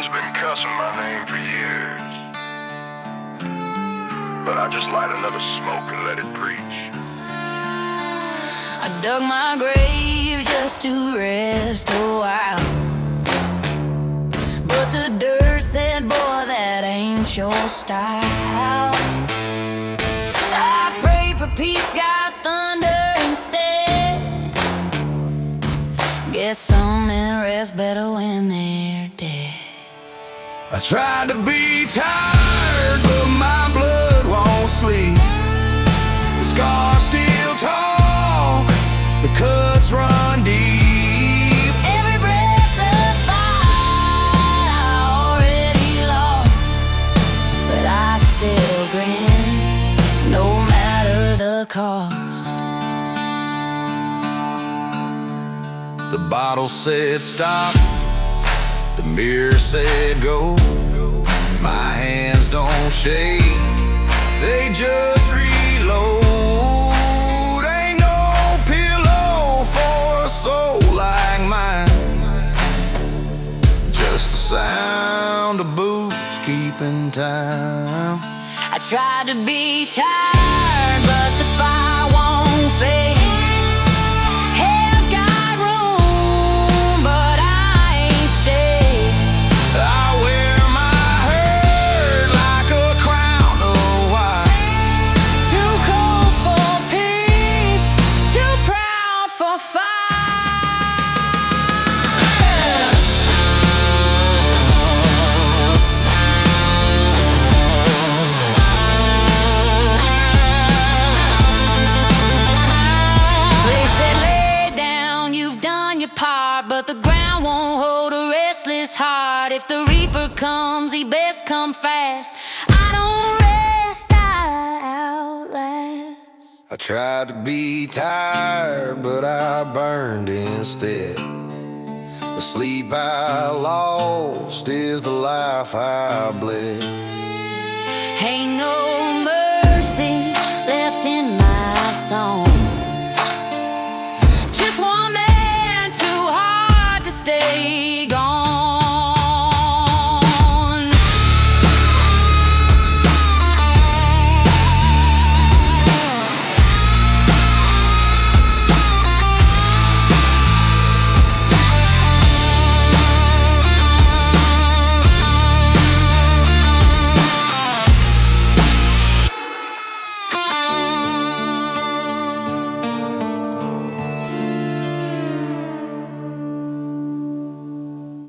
been cussing my name for years, but I just light another smoke and let it preach. I dug my grave just to rest a while, but the dirt said, boy, that ain't your style. I prayed for peace, got thunder instead. Guess some men rest better when they're dead. I tried to be tired, but my blood won't sleep. The scars still talk, the cuts run deep. Every breath's a fight I already lost, but I still grin, no matter the cost. The bottle said stop, the mirror said go. My hands don't shake, they just reload. Ain't no pillow for a soul like mine, just the sound of boots keeping time. I tried to be tired, but the fire won't fade. Hell's got room, but I ain't stayed. I wear my hurt like a crown of white. Too cold for peace, too proud for fight. They said lay down, you've done your part, but the ground won't hold a restless heart. If the reaper comes, he best come fast. I don't rest, I outlast. I tried to be tired, but I burned instead. The sleep I lost is the life I bled. Ain't no mercy left in my song. Just one man too hard to stay